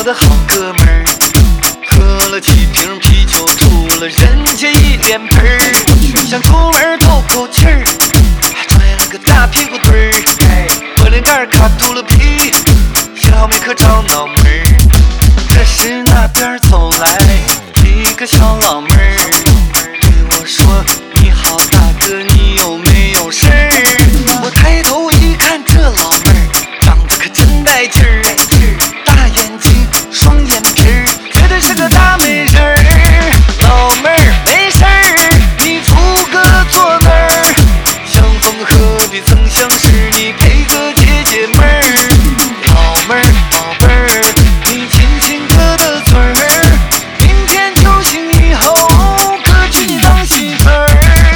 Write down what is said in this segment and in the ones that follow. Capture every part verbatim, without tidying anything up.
我的好哥们儿，喝了几瓶啤酒，吐了人家一脸盆儿，想出门透口气儿，还拽了个大屁股墩儿，我连盖卡秃了皮，小妹可找脑门儿。这时那边走来一个小老妹儿，对我说：“你好，大哥，你有没有事儿？”我抬头一看，这老妹儿长得可真带劲儿，大眼睛，双眼皮儿，绝对是个大美人儿。老妹儿没事儿，你出个坐那儿，相逢何必曾相识，你陪个姐姐妹儿。老妹儿，宝贝儿，你亲亲哥的嘴儿，明天酒醒以后，可娶你当媳妇儿。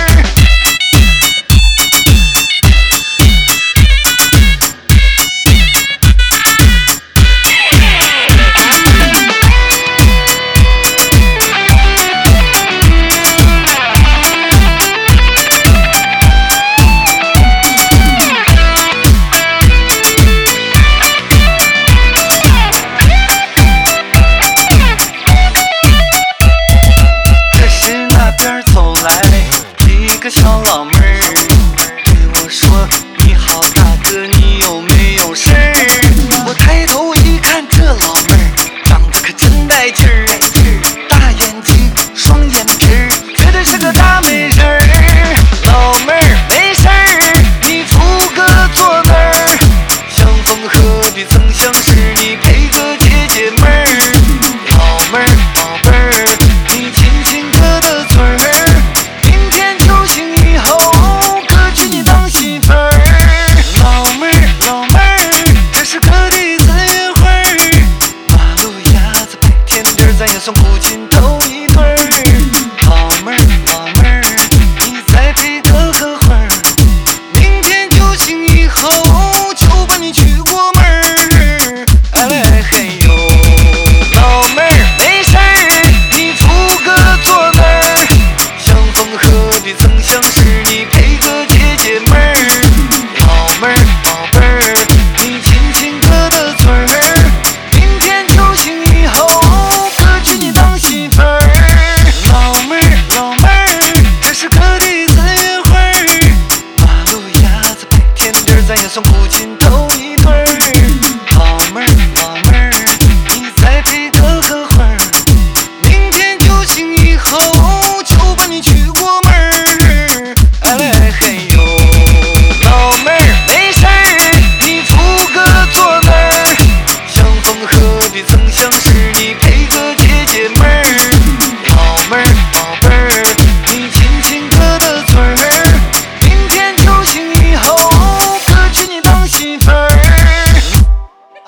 个小老妹儿对我说：“你好，大哥，你有没有事儿？”我抬头一看，这老妹儿长得可真带劲儿，大眼睛，双眼皮儿，绝对是个大美人儿。老妹儿没事儿，你出个坐那儿，相逢何必曾相识，你陪个姐姐妹儿。老妹儿，宝贝儿，你亲亲哥的嘴儿，明天酒醒以后，可娶你当媳妇儿。老妹儿，老妹儿，这是个第一次约会儿，马路牙子白天地儿，咱也算古今头一对儿。老妹儿，老妹儿，你再配个合伙儿，明天酒醒以后，就把你娶过门儿。哎嘞嘿呦，老妹儿没事儿，你出个坐那儿，相逢何必曾相识，你陪个姐姐妹儿。老妹儿，宝贝儿，你亲亲哥的嘴儿，明天酒醒以后，可娶你当媳妇儿。老妹儿，老妹儿，这是个第一次约会儿，马路牙子白天地儿，咱也算古今。